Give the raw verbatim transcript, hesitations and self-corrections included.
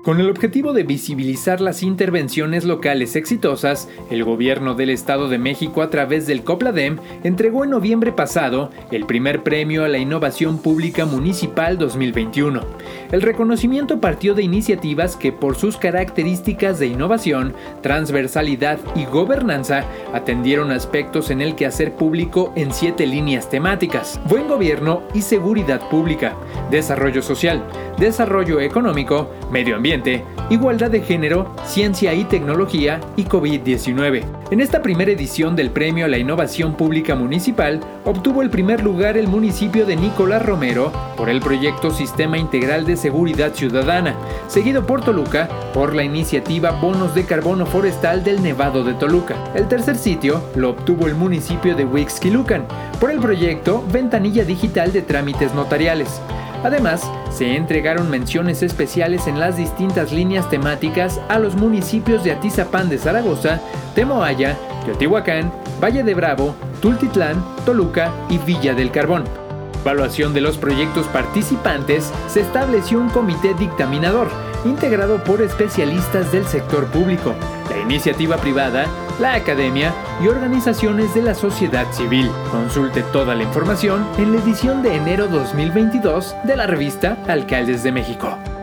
Con el objetivo de visibilizar las intervenciones locales exitosas, el gobierno del Estado de México a través del COPLADEM entregó en noviembre pasado el primer premio a la Innovación Pública Municipal dos mil veintiuno. El reconocimiento partió de iniciativas que por sus características de innovación, transversalidad y gobernanza atendieron aspectos en el quehacer público en siete líneas temáticas: buen gobierno y seguridad pública, desarrollo social, desarrollo económico, medio ambiente, igualdad de género, ciencia y tecnología y covid diecinueve. En esta primera edición del Premio a la Innovación Pública Municipal, obtuvo el primer lugar el municipio de Nicolás Romero por el proyecto Sistema Integral de Seguridad Ciudadana, seguido por Toluca por la iniciativa Bonos de Carbono Forestal del Nevado de Toluca. El tercer sitio lo obtuvo el municipio de Huixquilucan por el proyecto Ventanilla Digital de Trámites Notariales. Además, se entregaron menciones especiales en las distintas líneas temáticas a los municipios de Atizapán de Zaragoza, Temoaya, Teotihuacán, Valle de Bravo, Tultitlán, Toluca y Villa del Carbón. Evaluación de los proyectos participantes, se estableció un comité dictaminador, integrado por especialistas del sector público, la iniciativa privada, la academia y organizaciones de la sociedad civil. Consulte toda la información en la edición de enero dos mil veintidós de la revista Alcaldes de México.